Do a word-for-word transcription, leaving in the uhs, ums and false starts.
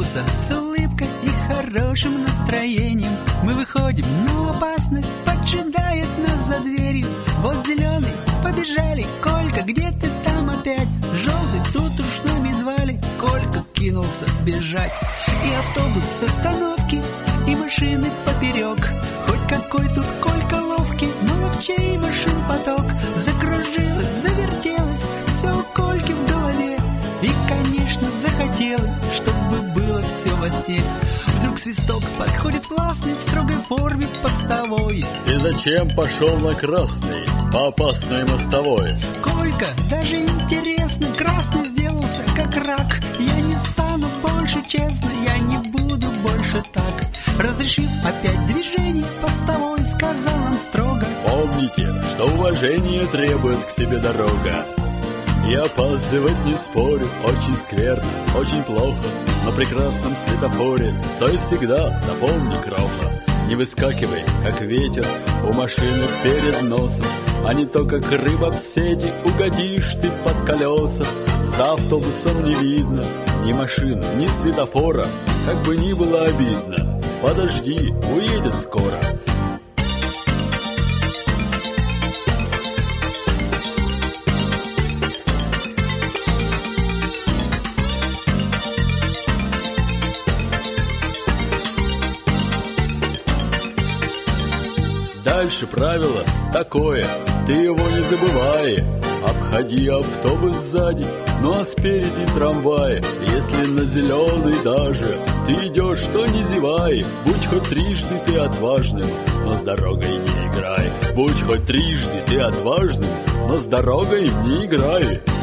автобуса с улыбкой и хорошим настроением. Мы выходим, но опасность поджидает нас за дверью. Вот зеленый, побежали, Колька, где ты там опять? Желтый, тут уж на медвали, Колька кинулся бежать. И автобус с остановки, и машины поперек. Хоть какой тут Колька ловкий, но ловчей машин поток. Закружилось, завертелось, все у Кольки в голове. И, конечно, захотелось, чтобы было все во сне. Вдруг свисток, подходит классный в строгой форме постовой. Ты зачем пошел на красный, по опасной мостовой? Колька, даже интересно, красный сделался, как рак. Я не стану больше, честно, я не буду больше так. Разрешив опять движение, постовой сказал нам строго: помните, что уважение требует к себе дорога. И опаздывать не спорю, очень скверно, очень плохо. На прекрасном светофоре стой всегда, запомни, кроха. Не выскакивай, как ветер, у машины перед носом, а не то, как рыба в сети, угодишь ты под колеса. За автобусом не видно ни машин, ни светофора, как бы ни было обидно. Подожди, уедет скоро. Дальше правило такое, ты его не забывай. Обходи автобус сзади, ну а спереди трамвай. Если на зеленый даже ты идешь, то не зевай. Будь хоть трижды ты отважным, но с дорогой не играй. Будь хоть трижды ты отважным, но с дорогой не играй.